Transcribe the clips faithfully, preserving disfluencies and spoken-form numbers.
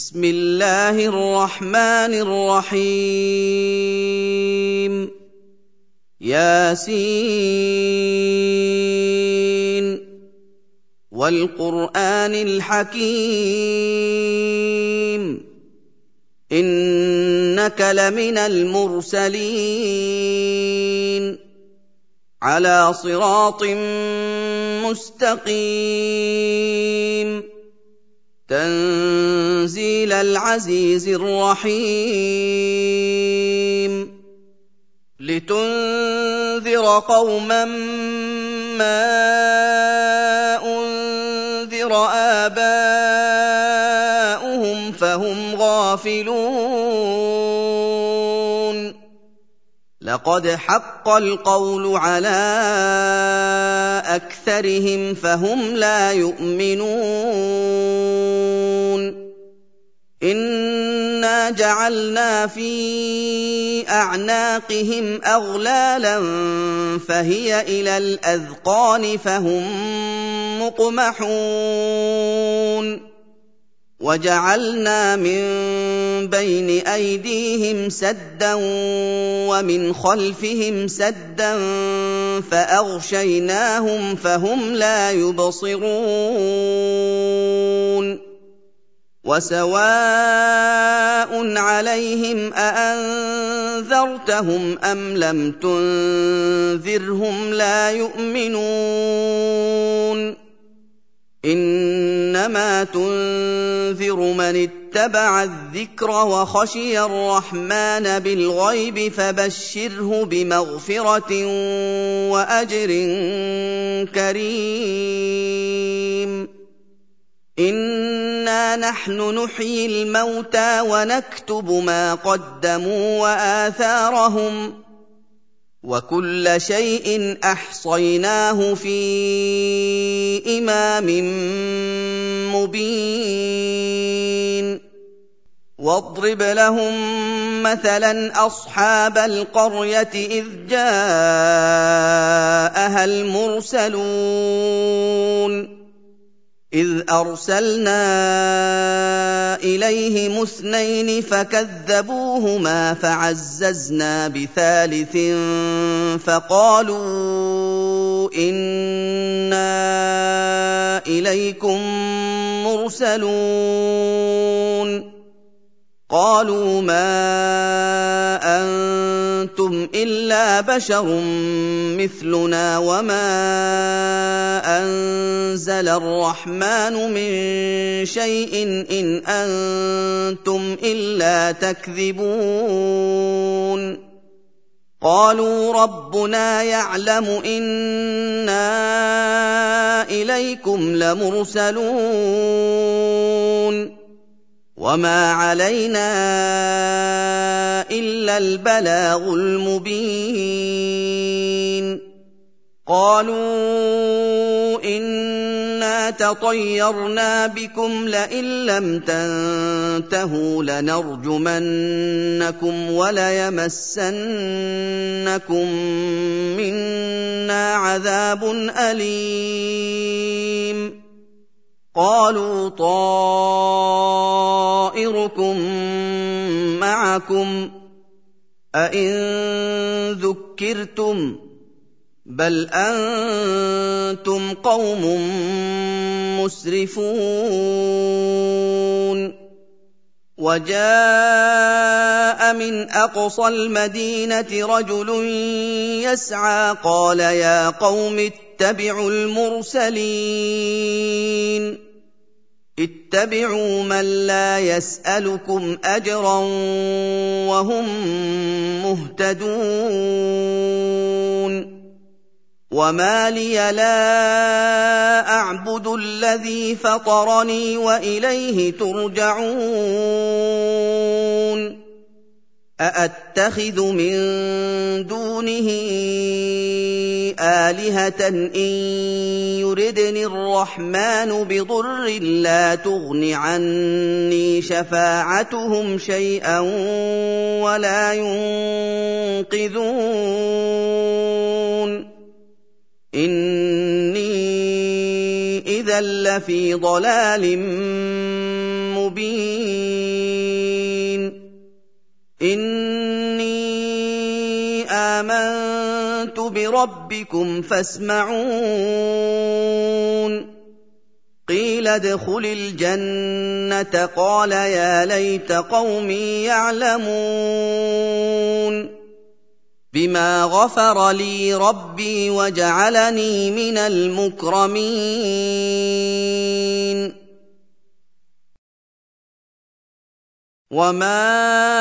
بسم الله الرحمن الرحيم ياسين والقرآن الحكيم إنك لمن المرسلين على صراط مستقيم تنزيل العزيز الرحيم لتنذر قوما ما أنذر آباؤهم فهم غافلون لقد حق القول على أكثرهم فهم لا يؤمنون إنا جعلنا في أعناقهم أغلالا فهي إلى الأذقان فهم مقمحون وجعلنا من بين أيديهم سدا ومن خلفهم سدا فأغشيناهم فهم لا يبصرون وسواء عليهم أأنذرتهم أم لم تنذرهم لا يؤمنون إنما تنذر من اتبع الذكر وخشي الرحمن بالغيب فبشره بمغفرة وأجر كريم إنا نحن نحيي الموتى ونكتب ما قدموا وآثارهم وكل شيء أحصيناه في إمام مبين واضرب لهم مثلا أصحاب القرية إذ جاءها المرسلون إذ أرسلنا إليهم اثنين فكذبوهما فعززنا بثالث فقالوا إنا إليكم مرسلون قالوا ما أنتم إلا بشر مثلنا وما أنزل الرحمن من شيء إن أنتم إلا تكذبون قالوا ربنا يعلم إنا إليكم لمرسلون وما علينا إلا البلاغ المبين قالوا إنا تطيرنا بكم لئن لم تنتهوا لنرجمنكم وليمسنكم منا عذاب أليم قالوا طائركم معكم أئن ذكرتم بل أنتم قوم مسرفون وجاء من أقصى المدينة رجل يسعى قال يا قوم اتبعوا المرسلين اتبعوا من لا يسألكم أجرا وهم مهتدون وما لي لا أعبد الذي فطرني وإليه ترجعون أأتخذ من دونه آلهة إن يردني الرحمن بضر لا تغن عني شفاعتهم شيئا ولا ينقذون إني إذا لفي ضلال مبين إِنِّي آمَنتُ بِرَبِّكُمْ فَاسْمَعُونِ قِيلَ ادْخُلِ الْجَنَّةَ قَالَ يَا لَيْتَ قَوْمِي يَعْلَمُونَ بِمَا غَفَرَ لِي رَبِّي وَجَعَلَنِي مِنَ الْمُكْرَمِينَ وَمَا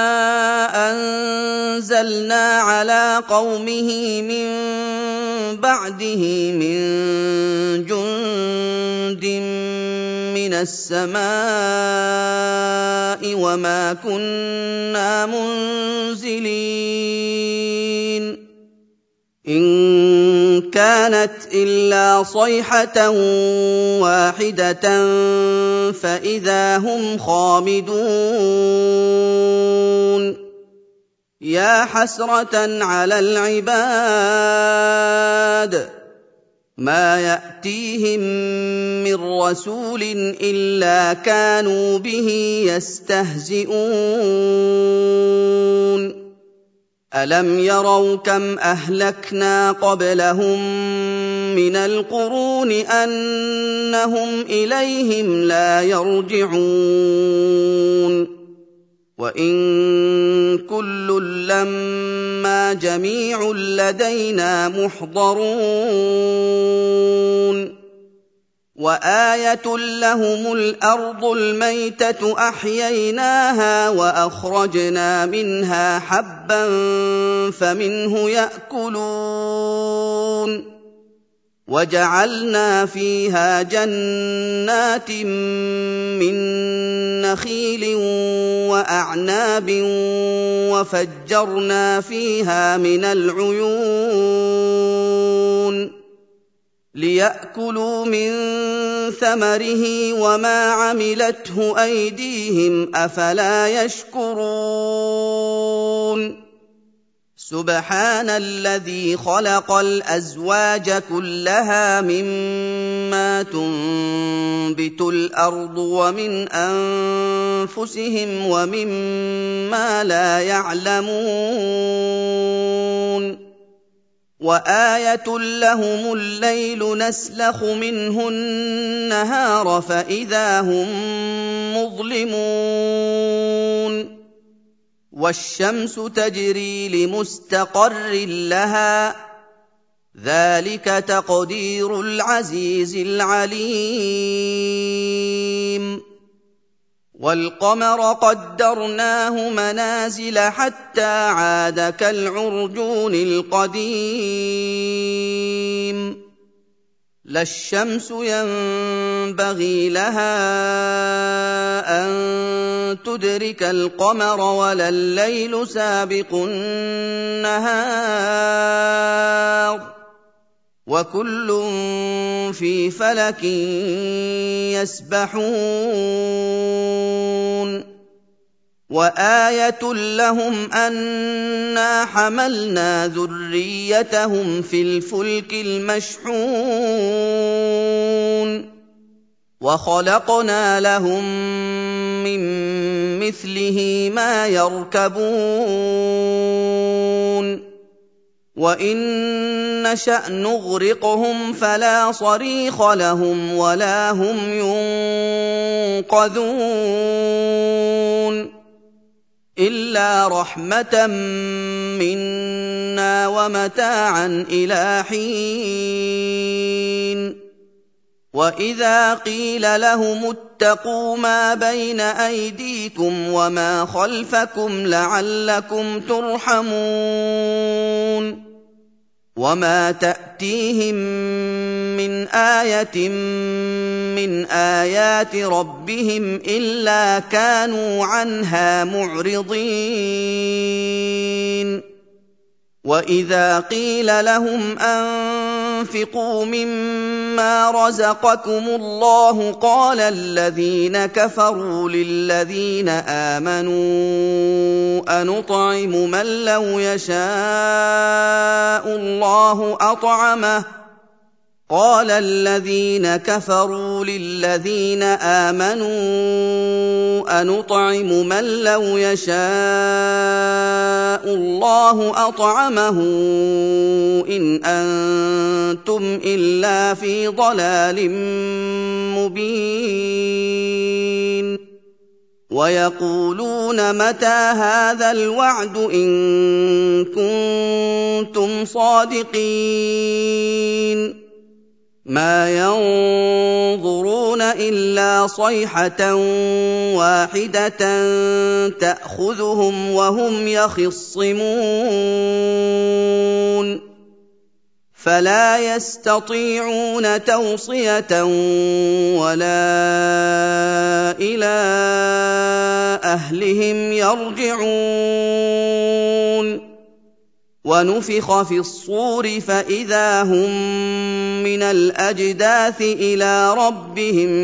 أَنزَلْنَا عَلَىٰ قَوْمِهِ مِن بَعْدِهِ مِن جُندٍ مِّنَ السَّمَاءِ وَمَا كُنَّا مُنزِلِينَ إِن كَانَتْ إِلَّا صَيْحَةً وَاحِدَةً فَإِذَا هُمْ خَامِدُونَ يَا حَسْرَةً عَلَى الْعِبَادِ مَا يَأْتِيهِم مِّن رَّسُولٍ إِلَّا كَانُوا بِهِ يَسْتَهْزِئُونَ أَلَمْ يَرَوْا كَمْ أَهْلَكْنَا قَبْلَهُم مِّنَ الْقُرُونِ أَنَّهُمْ إِلَيْهِمْ لَا يَرْجِعُونَ وَإِن كُلٌّ لَّمَّا جَمِيعٌ لَّدَيْنَا مُحْضَرُونَ وَآيَةٌ لَّهُمُ الْأَرْضُ الْمَيْتَةُ أَحْيَيْنَاهَا وَأَخْرَجْنَا مِنْهَا حَبًّا فَمِنْهُ يَأْكُلُونَ وَجَعَلْنَا فِيهَا جَنَّاتٍ مِّن نَّخِيلٍ وَأَعْنَابٍ وَفَجَّرْنَا فِيهَا مِنَ الْعُيُونِ لِيَأْكُلُوا مِن ثَمَرِهِ وَمَا عَمِلَتْهُ أَيْدِيهِمْ ۖ أَفَلَا يَشْكُرُونَ سُبْحَانَ الَّذِي خَلَقَ الْأَزْوَاجَ كُلَّهَا مِمَّا تُنبِتُ الْأَرْضُ وَمِنْ أَنفُسِهِمْ وَمِمَّا لَا يَعْلَمُونَ وَآيَةٌ لَّهُمُ اللَّيْلُ نَسْلَخُ مِنْهُ النَّهَارَ فَإِذَا هُم مُّظْلِمُونَ وَالشَّمْسُ تَجْرِي لِمُسْتَقَرٍّ لَّهَا ۚ ذَٰلِكَ تَقْدِيرُ الْعَزِيزِ الْعَلِيمِ وَالْقَمَرَ قَدَّرْنَاهُ مَنَازِلَ حَتَّىٰ عَادَ كَالْعُرْجُونِ الْقَدِيمِ لَا الشَّمْسُ يَنبَغِي لَهَا أَن تُدْرِكَ الْقَمَرَ وَلَا اللَّيْلُ سَابِقُ النَّهَارِ ۚ وَكُلٌّ فِي فَلَكٍ يَسْبَحُونَ وَآيَةٌ لَّهُمْ أَنَّا حَمَلْنَا ذُرِّيَّتَهُمْ فِي الْفُلْكِ الْمَشْحُونِ وَخَلَقْنَا لَهُم مِّن مِّثْلِهِ مَا يَرْكَبُونَ وَإِن نَّشَأْ نُغْرِقْهُمْ فَلَا صَرِيخَ لَهُمْ وَلَا هُمْ يُنقَذُونَ إِلَّا رَحْمَةً مِّنَّا وَمَتَاعًا إِلَىٰ حِينٍ وَإِذَا قِيلَ لَهُمُ اتَّقُوا مَا بَيْنَ أَيْدِيكُمْ وَمَا خَلْفَكُمْ لَعَلَّكُمْ تُرْحَمُونَ وَمَا تَأْتِيهِم مِّنْ آيَةٍ مِّنْ آيَاتِ رَبِّهِمْ إِلَّا كَانُوا عَنْهَا مُعْرِضِينَ وَإِذَا قِيلَ لَهُمْ أَنفِقُوا مِمَّا رَزَقَكُمُ اللَّهُ قَالَ الَّذِينَ كَفَرُوا لِلَّذِينَ آمَنُوا أَنُطْعِمُ مَن لَّوْ يَشَاءُ اللَّهُ أَطْعَمَهُ قال الذين كفروا للذين آمنوا أنطعم من لو يشاء الله أطعمه إن أنتم إلا في ضلال مبين ويقولون متى هذا الوعد إن كنتم صادقين ما ينظرون إلا صيحة واحدة تأخذهم وهم يخصمون فلا يستطيعون توصية ولا إلى أهلهم يرجعون ونفخ في الصور فإذا هم من الأجداث إلى ربهم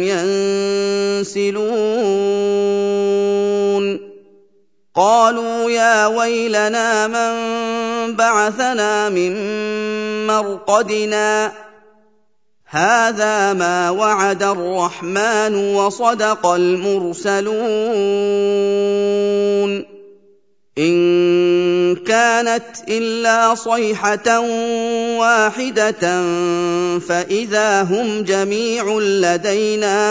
ينسلون قالوا يا ويلنا من بعثنا من مرقدنا هذا ما وعد الرحمن وصدق المرسلون إن كانت إلا صيحة واحدة فإذا هم جميع لدينا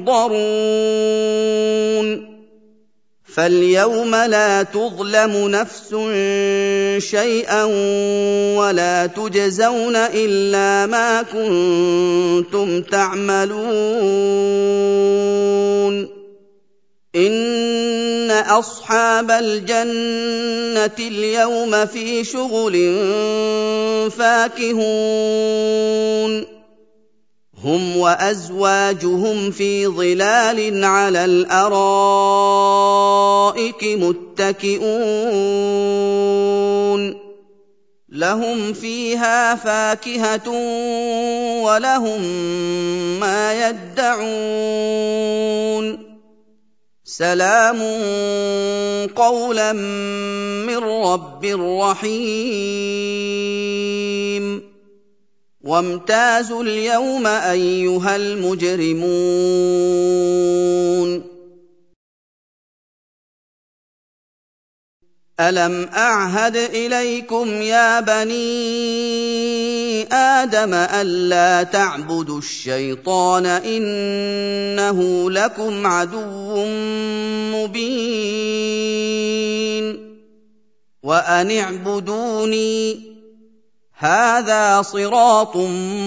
محضرون فاليوم لا تظلم نفس شيئا ولا تجزون إلا ما كنتم تعملون إن أصحاب الجنة اليوم في شغل فاكهون هم وأزواجهم في ظلال على الأرائك متكئون لهم فيها فاكهة ولهم ما يدعون سلام قولا من رب رحيم وامتازوا اليوم أيها المجرمون ألم أعهد إليكم يا بني آدم ألا تعبدوا الشيطان إنه لكم عدو مبين وأن اعبدوني هذا صراط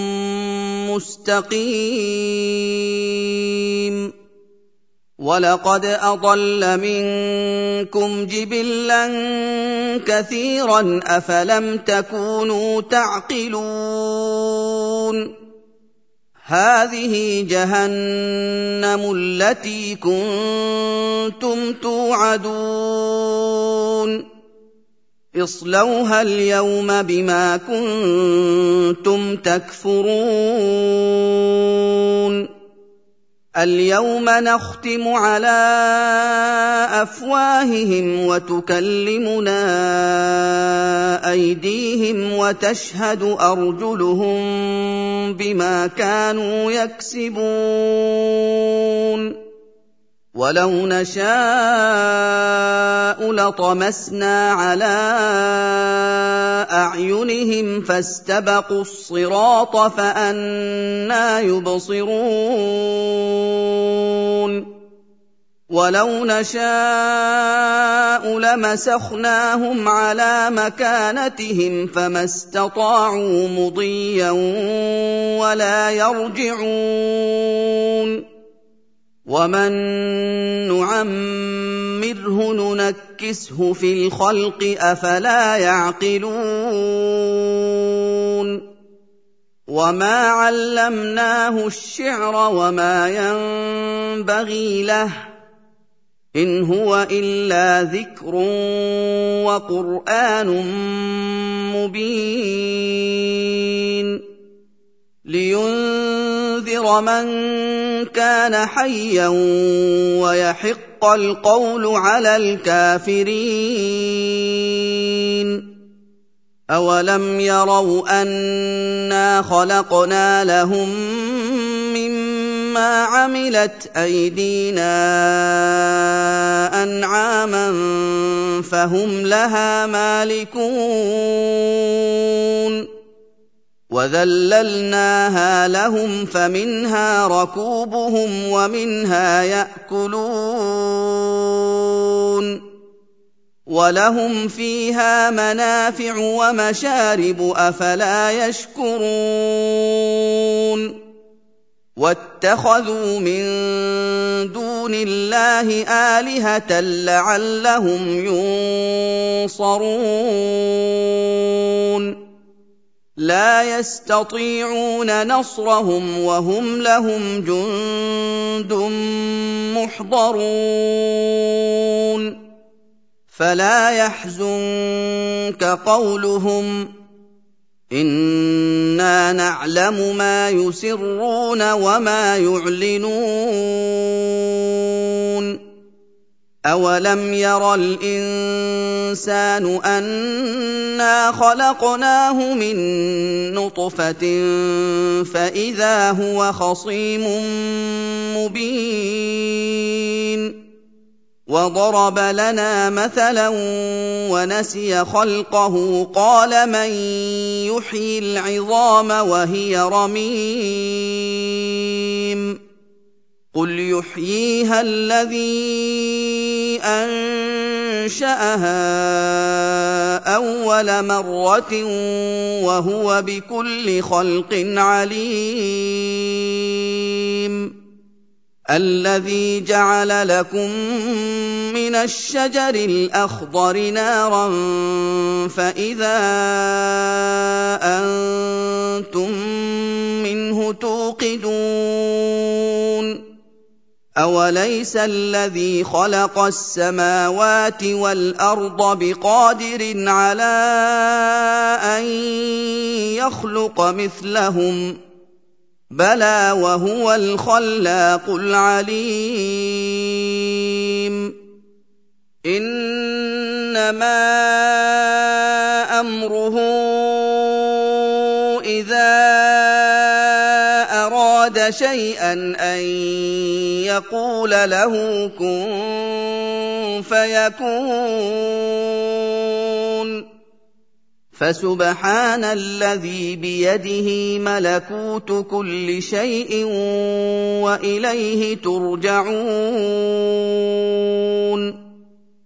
مستقيم وَلَقَدْ أَضَلَّ مِنكُمْ جِبِلًّا كَثِيرًا أَفَلَمْ تَكُونُوا تَعْقِلُونَ هَٰذِهِ جَهَنَّمُ الَّتِي كُنتُمْ تُوعَدُونَ اصْلَوْهَا الْيَوْمَ بِمَا كُنتُمْ تَكْفُرُونَ الْيَوْمَ نَخْتِمُ عَلَىٰ أَفْوَاهِهِمْ وَتُكَلِّمُنَا أَيْدِيهِمْ وَتَشْهَدُ أَرْجُلُهُم بِمَا كَانُوا يَكْسِبُونَ وَلَوْ نَشَاءُ لَطَمَسْنَا عَلَىٰ أَعْيُنِهِمْ فَاسْتَبَقُوا الصِّرَاطَ فَأَنَّىٰ يُبْصِرُونَ وَلَوْ نَشَاءُ لَمَسَخْنَاهُمْ عَلَىٰ مَكَانَتِهِمْ فَمَا اسْتَطَاعُوا مُضِيًّا وَلَا يَرْجِعُونَ وَمَن نُّعَمِّرْهُ نُنَكِّسْهُ فِي الْخَلْقِ أَفَلَا يَعْقِلُونَ وَمَا عَلَّمْنَاهُ الشِّعْرَ وَمَا يَنبَغِي لَهُ إِنْ هُوَ إِلَّا ذِكْرٌ وَقُرْآنٌ مُّبِينٌ لِيُنذِرَ مَن كَانَ حَيًّا وَيَحِقَّ الْقَوْلُ عَلَى الْكَافِرِينَ أَوَلَمْ يَرَوْا أَنَّا خَلَقْنَا لَهُم مِّمَّا عَمِلَتْ أَيْدِينَا أَنْعَامًا فَهُمْ لَهَا مَالِكُونَ وَذَلَّلْنَاهَا لَهُمْ فَمِنْهَا رَكُوبُهُمْ وَمِنْهَا يَأْكُلُونَ وَلَهُمْ فِيهَا مَنَافِعُ وَمَشَارِبُ أَفَلَا يَشْكُرُونَ وَاتَّخَذُوا مِن دُونِ اللَّهِ آلِهَةً لَّعَلَّهُمْ يُنصَرُونَ لَا يَسْتَطِيعُونَ نَصْرَهُمْ وَهُمْ لَهُمْ جُندٌ مُّحْضَرُونَ فَلَا يَحْزُنكَ قَوْلُهُمْ ۘ إِنَّا نَعْلَمُ مَا يُسِرُّونَ وَمَا يُعْلِنُونَ أَوَلَمْ يَرَ الْإِنسَانُ أَنَّا خَلَقْنَاهُ مِن نُّطْفَةٍ فَإِذَا هُوَ خَصِيمٌ مُّبِينٌ وَضَرَبَ لَنَا مَثَلًا وَنَسِيَ خَلْقَهُ قَالَ مَن يُحْيِي الْعِظَامَ وَهِيَ رَمِيمٌ قُلْ يُحْيِيهَا الَّذِي أَنشَأَهَا أَوَّلَ مَرَّةٍ وَهُوَ بِكُلِّ خَلْقٍ عَلِيمٌ الَّذِي جَعَلَ لَكُم مِّنَ الشَّجَرِ الْأَخْضَرِ نَارًا فَإِذَا أَنتُم مِّنْهُ تُوقِدُونَ أَوَلَيْسَ الَّذِي خَلَقَ السَّمَاوَاتِ وَالْأَرْضَ بِقَادِرٍ عَلَىٰ أَن يَخْلُقَ مِثْلَهُم ۚ بَلَىٰ وَهُوَ الْخَلَّاقُ الْعَلِيمُ إِنَّمَا أَمْرُهُ إِذَا أَرَادَ شَيْئًا أَن يَقُولَ لَهُ كُن فَيَكُونُ فَسُبْحَانَ الَّذِي بِيَدِهِ مَلَكُوتُ كُلِّ شَيْءٍ وَإِلَيْهِ تُرْجَعُونَ